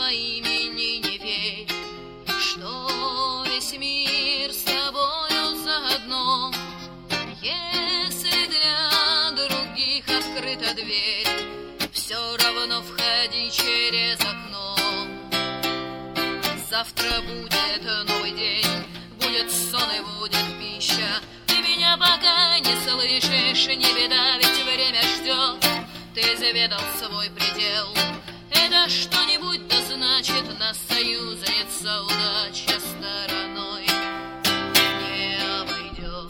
по имени не верь, что весь мир с тобою заодно. Если для других открыта дверь, все равно входи через окно. Завтра будет новый день, будет сон и будет пища. Ты меня пока не слышишь, не беда, ведь время ждет. Ты заведал свой предел, это что-нибудь да значит, на союзница удача стороной не обойдет.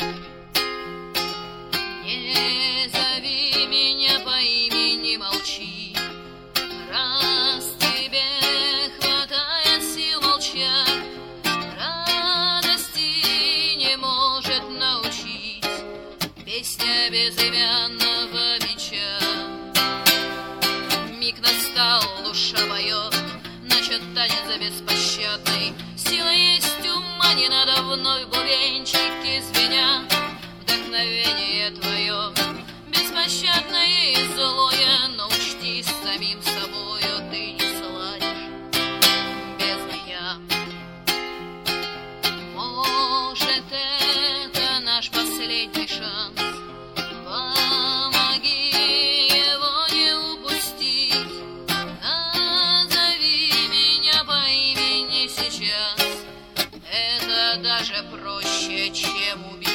Не зови меня по имени, молчи, раз тебе хватает сил молчать. Радости не может научить песня безымянного меча. Миг настал, душа поет, начат танец беспощадный. Сила есть ума, не надо вновь бубенчики звенят. Вдохновение твое беспощадное и злое, но учти, с самим собою ты не сладишь без меня. Может, это наш последний шанс, помоги его не упустить. Назови меня по имени сейчас, это даже проще, чем убить.